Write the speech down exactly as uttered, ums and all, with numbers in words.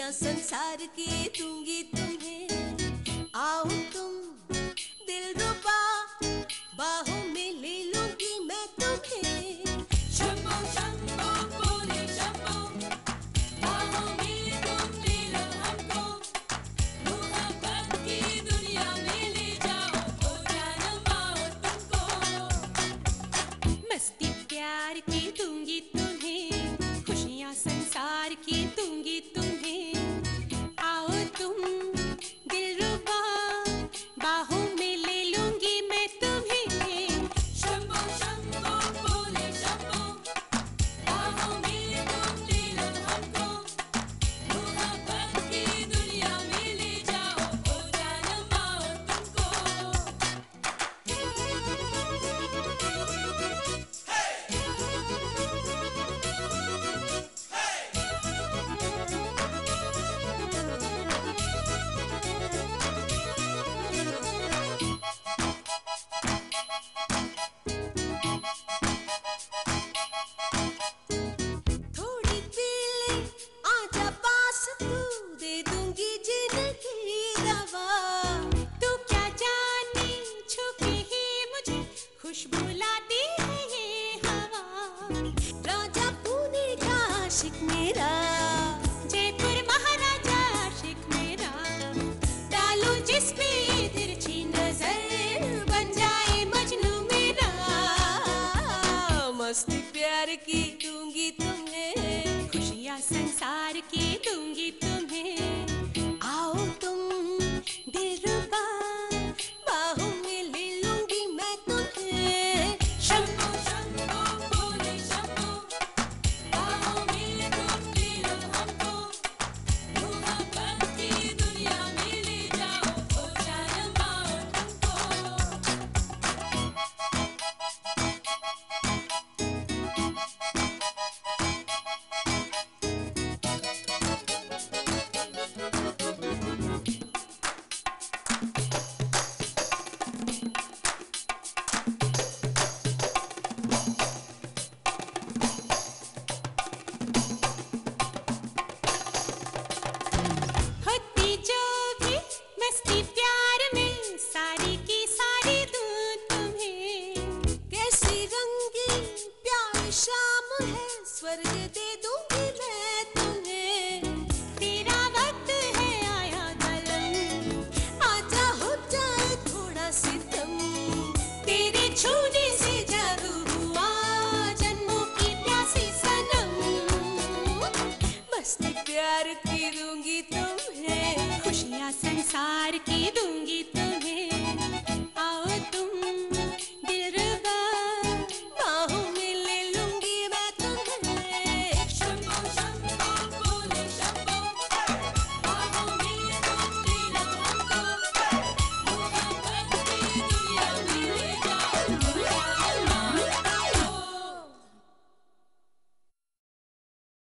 खुशियाँ संसार की दूंगी तुम्हें। आओ तुम दिलरुबा, बाहों में ले लूंगी मैं तुम्हें। शंभो शंभो बोले शंभो, बाहों में तुम ले लो हमको। मोहब्बत की दुनिया में ले जाओ, ओ जान पाओ तुमको। मस्ती प्यार की दूंगी तुम्हें, खुशियाँ संसार की दूंगी तुम्हें। आओ तुम दिलरुबा, बाहों में ले लूंगी मैं तुम्हें। शंभो शंभो बोले शंभो, बाहों में तुम ले लो हमको। मोहब्बत की दुनिया में ले जाओ, ओ जान पाओ तुमको। थोड़ी पी ले, आजा पास तू, दे दूंगी जिंदगी दवा। तू क्या जाने छुपी ही मुझे खुशबू लाती है ये हवा। राजा पुणे का आशिक मेरा, जयपुर महाराजा आशिक मेरा। डालो जिसपे ये तिरछी नजर, बन जाए मजनू मेरा। मस्ती प्यार की दूंगी तुम्हें, खुशियाँ संसार की दूंगी तुम्हें। आओ तुम दिलरुबा, बाहों में ले लूंगी मैं तुम्हें। शंभो शंभो बोले शंभो, बाहों में तुम ले लो हमको। मोहब्बत की दुनिया में ले जाओ, ओ जान पाओ तुमको। होती जो भी मस्ती प्यार में, सारी की सारी दूं तुम्हें। कैसी रंगीन प्यारी शाम है, स्वर्ग दे दूंगी मैं तुम्हें। तेरा वक्त है आया गलम, आजा हो जाए थोड़ा सितम। तेरे छूने से जादू हुआ, जन्मों की प्यासी सनम। मस्ती प्यार की दूंगी तुम्हें, खुशियाँ संसार की दूंगी तुम्हें।